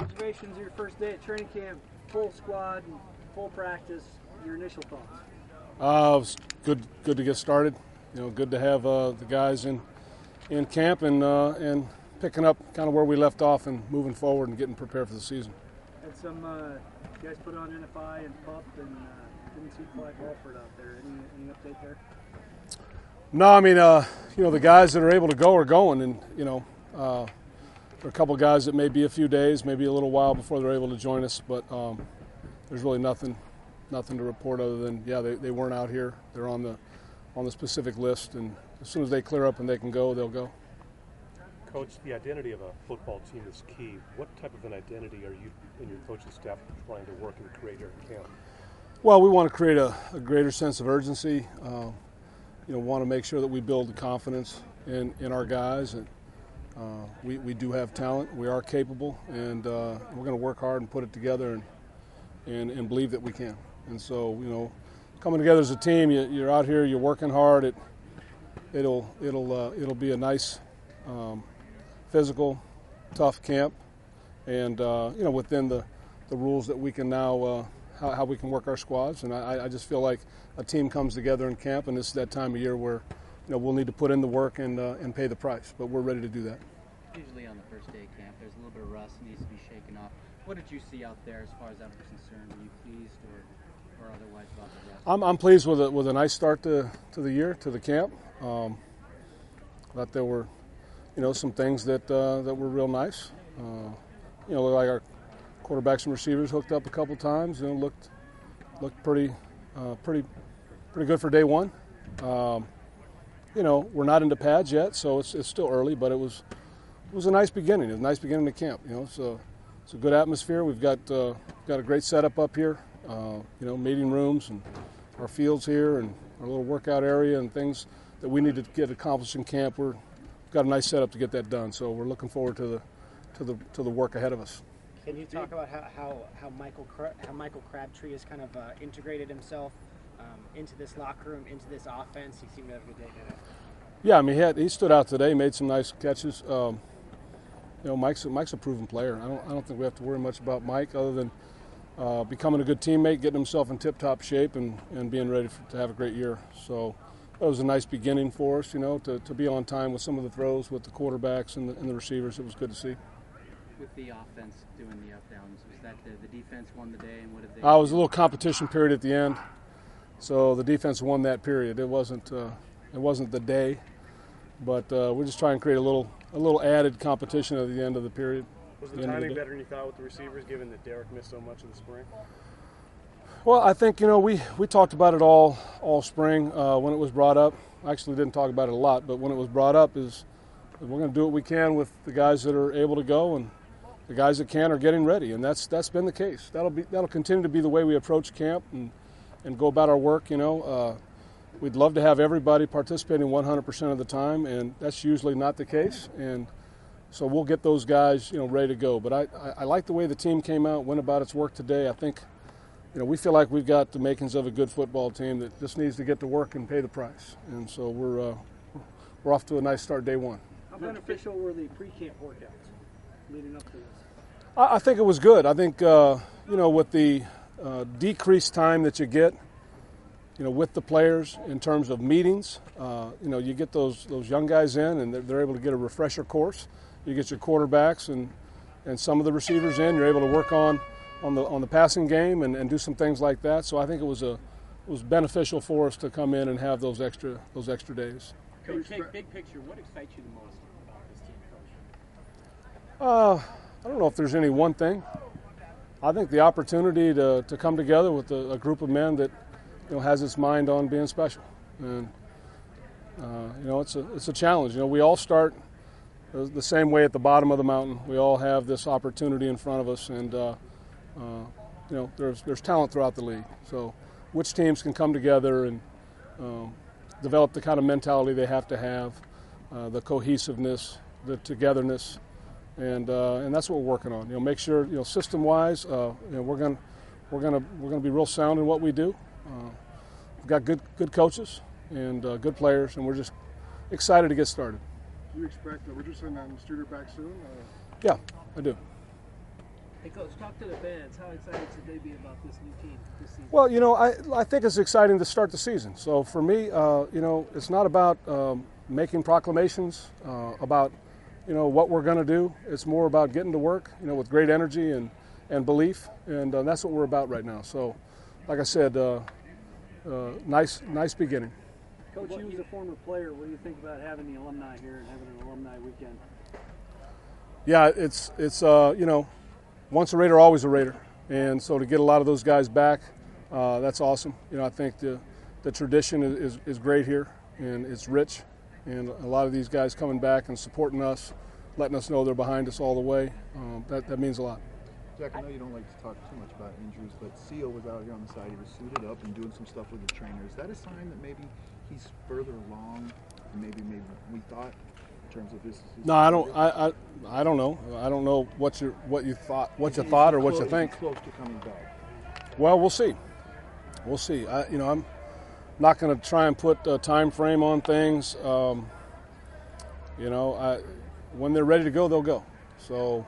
Observations of your first day at training camp, full squad, full practice. Your initial thoughts? It was good to get started. Good to have the guys in camp and picking up kind of where we left off and moving forward and getting prepared for the season. Had some guys put on NFI and PUP and didn't see Clyde Walford out there. Any update there? No, I mean, the guys that are able to go are going, and there are a couple guys that may be a few days, maybe a little while before they're able to join us, but there's really nothing to report other than they weren't out here. They're on the specific list, and as soon as they clear up and they can go, they'll go. Coach, the identity of a football team is key. What type of an identity are you and your coaching staff trying to work and create here at camp? Well, we want to create a greater sense of urgency. Want to make sure that we build the confidence in our guys. And we do have talent. We are capable, and we're going to work hard and put it together and believe that we can. And so, coming together as a team, you're out here, you're working hard. It'll be a nice, physical, tough camp, and within the rules that we can now how we can work our squads. And I just feel like a team comes together in camp, and this is that time of year where we'll need to put in the work and pay the price. But we're ready to do that. Usually on the first day of camp, there's a little bit of rust that needs to be shaken off. What did you see out there as far as that was concerned? Were you pleased or otherwise about the rest? I'm pleased with a nice start to the year, to the camp. Thought there were some things that were real nice. Like our quarterbacks and receivers hooked up a couple times. Looked pretty good for day one. We're not into pads yet, so it's still early, but it was a nice beginning. It was a nice beginning to camp. So it's a good atmosphere. We've got a great setup up here. Meeting rooms and our fields here and our little workout area and things that we need to get accomplished in camp. We've got a nice setup to get that done. So we're looking forward to the work ahead of us. Can you talk about how Michael Crabtree has kind of integrated himself into this locker room, into this offense? He seemed to have a good day today. Yeah, I mean he stood out today, made some nice catches. Mike's a proven player. I don't think we have to worry much about Mike other than becoming a good teammate, getting himself in tip-top shape, and being ready to have a great year. So that was a nice beginning for us, to be on time with some of the throws with the quarterbacks and the receivers. It was good to see. With the offense doing the up-downs, was that the defense won the day, and what did they do? It was a little competition period at the end, so the defense won that period. It wasn't the day, but we're just trying to create a little added competition at the end of the period. Was the timing better than you thought with the receivers, given that Derek missed so much in the spring? Well, I think we talked about it all spring when it was brought up. I actually didn't talk about it a lot, but when it was brought up, is we're going to do what we can with the guys that are able to go, and the guys that can are getting ready, and that's been the case. That'll continue to be the way we approach camp and go about our work. We'd love to have everybody participating 100% of the time, and that's usually not the case. And so we'll get those guys, ready to go. But I like the way the team came out, went about its work today. I think, we feel like we've got the makings of a good football team that just needs to get to work and pay the price. And so we're off to a nice start day one. How beneficial were the pre-camp workouts leading up to this? I think it was good. I think, with the decreased time that you get, with the players in terms of meetings, you get those young guys in and they're able to get a refresher course. You get your quarterbacks and some of the receivers in. You're able to work on the passing game and do some things like that. So I think it was beneficial for us to come in and have those extra days. Big picture, what excites you the most about this team, Coach? I don't know if there's any one thing. I think the opportunity to come together with a group of men that has its mind on being special, and it's a challenge. We all start the same way at the bottom of the mountain. We all have this opportunity in front of us, and there's talent throughout the league. So which teams can come together and develop the kind of mentality they have to have, the cohesiveness, the togetherness, and that's what we're working on. Make sure system-wise, we're going to be real sound in what we do. We've got good coaches and good players, and we're just excited to get started. Do you expect Richardson and Streeter back soon? Yeah, I do. Hey, Coach, talk to the fans. How excited should they be about this new team this season? Well, I think it's exciting to start the season. So for me, it's not about making proclamations about, what we're going to do. It's more about getting to work, with great energy and belief, and that's what we're about right now. So, like I said, nice beginning. Coach, you as a former player, what do you think about having the alumni here and having an alumni weekend? Yeah, it's once a Raider, always a Raider, and so to get a lot of those guys back, that's awesome. I think the tradition is great here, and it's rich, and a lot of these guys coming back and supporting us, letting us know they're behind us all the way. That means a lot. Jack, I know you don't like to talk too much about injuries, but Seal was out here on the side. He was suited up and doing some stuff with the trainer. Is that a sign that maybe he's further along than maybe we thought in terms of his? No, I don't. I don't know. I don't know what you thought or what you think. Close to coming back. Well, we'll see. We'll see. I'm not going to try and put a time frame on things. When they're ready to go, they'll go. So.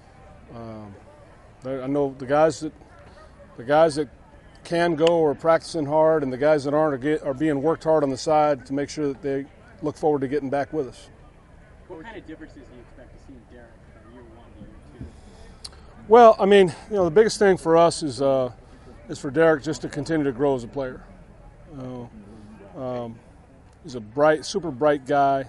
I know the guys that can go are practicing hard, and the guys that aren't are being worked hard on the side to make sure that they look forward to getting back with us. What kind of differences do you expect to see in Derek from year 1 to year 2? Well, the biggest thing for us is for Derek just to continue to grow as a player. He's a super bright guy.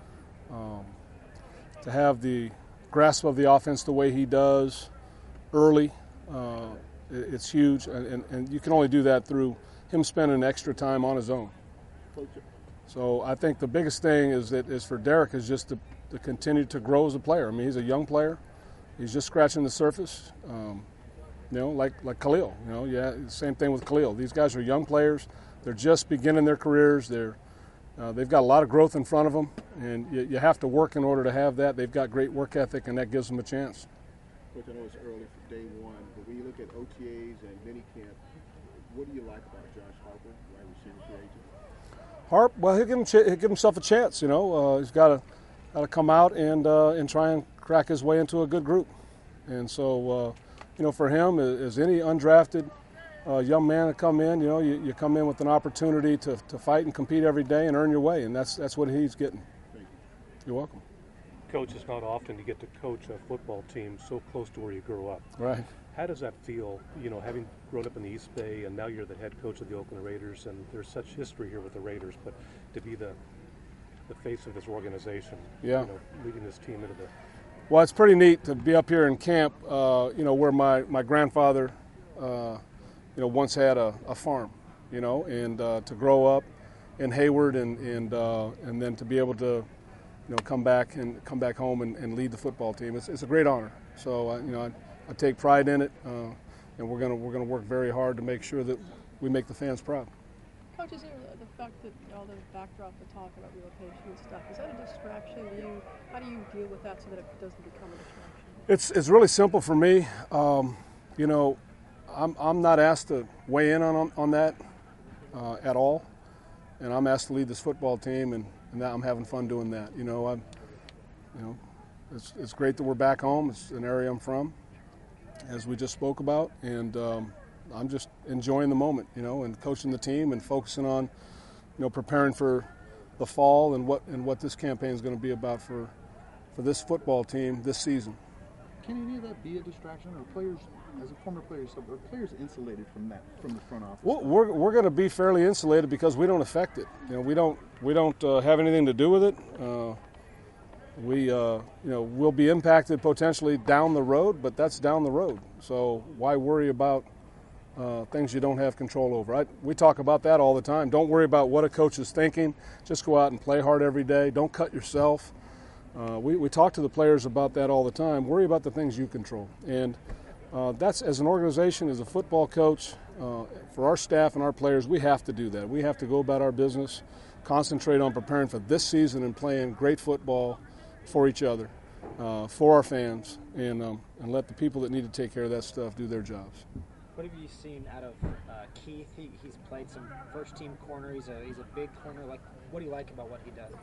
To have the grasp of the offense the way he does early, it's huge, and you can only do that through him spending extra time on his own. So I think the biggest thing is for Derek is just to continue to grow as a player. I mean, he's a young player. He's just scratching the surface, like Khalil. Same thing with Khalil. These guys are young players. They're just beginning their careers. They've got a lot of growth in front of them, and you have to work in order to have that. They've got great work ethic, and that gives them a chance. Coach, I know it's early for day one, but when you look at OTAs and minicamp, what do you like about Josh Harper, wide receiver free agent? Harp, well, he'll give himself a chance. He's got to come out and try and crack his way into a good group. And so, for him, as any undrafted young man to come in, you come in with an opportunity to fight and compete every day and earn your way, and that's what he's getting. Thank you. You're welcome. Coach, it's not often you get to coach a football team so close to where you grew up. Right. How does that feel, having grown up in the East Bay and now you're the head coach of the Oakland Raiders, and there's such history here with the Raiders, but to be the face of this organization, leading this team into the... Well, it's pretty neat to be up here in camp, where my grandfather, once had a farm, and to grow up in Hayward and then to be able to, come back home and lead the football team. It's a great honor. So I take pride in it, and we're gonna work very hard to make sure that we make the fans proud. Coach, is the fact that all the backdrop, the talk about relocation and stuff, is that a distraction to you? How do you deal with that so that it doesn't become a distraction? It's really simple for me. I'm not asked to weigh in on that at all, and I'm asked to lead this football team, and I'm having fun doing that. It's great that we're back home. It's an area I'm from, as we just spoke about, and I'm just enjoying the moment, and coaching the team and focusing on, preparing for the fall and what this campaign is going to be about for this football team this season. Can any of that be a distraction, or players, as a former player, are players insulated from that, from the front office? Well, we're going to be fairly insulated because we don't affect it. We don't have anything to do with it. We'll be impacted potentially down the road, but that's down the road. So why worry about things you don't have control over? We talk about that all the time. Don't worry about what a coach is thinking. Just go out and play hard every day. Don't cut yourself. We talk to the players about that all the time. Worry about the things you control. And that's, as an organization, as a football coach, for our staff and our players, we have to do that. We have to go about our business, concentrate on preparing for this season and playing great football for each other, for our fans, and let the people that need to take care of that stuff do their jobs. What have you seen out of Keith? He's played some first-team corner. He's a big corner. What do you like about what he does?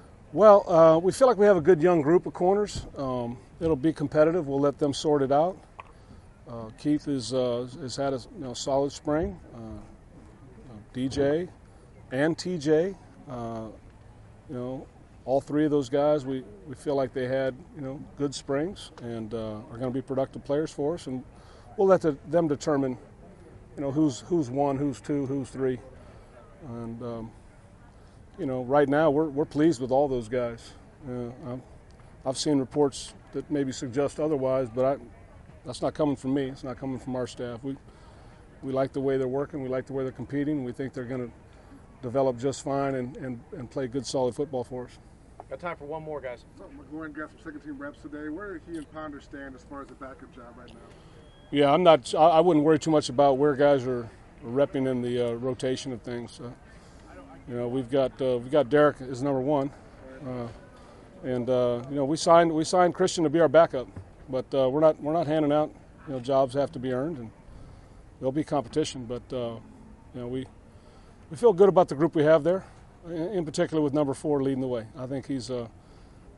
Well, we feel like we have a good young group of corners. It'll be competitive. We'll let them sort it out. Keith has had a solid spring. DJ and TJ, all three of those guys, we feel like they had good springs and are going to be productive players for us, and we'll let them determine who's one, who's two, who's three, and right now we're pleased with all those guys. I've seen reports that maybe suggest otherwise, but that's not coming from me. It's not coming from our staff. We like the way they're working. We like the way they're competing. We think they're going to develop just fine and play good, solid football for us. Got time for one more, guys. McGloin got some second-team reps today. Where do he and Ponder stand as far as the backup job right now? Yeah, I wouldn't worry too much about where guys are repping in the rotation of things. We've got Derek as number one, and we signed Christian to be our backup, but we're not handing out. Jobs have to be earned, and there'll be competition. But we feel good about the group we have there, in particular with number 4 leading the way. I think he's a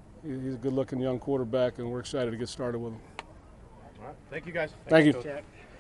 good-looking young quarterback, and we're excited to get started with him. All right, thank you guys. Thank you. Jack.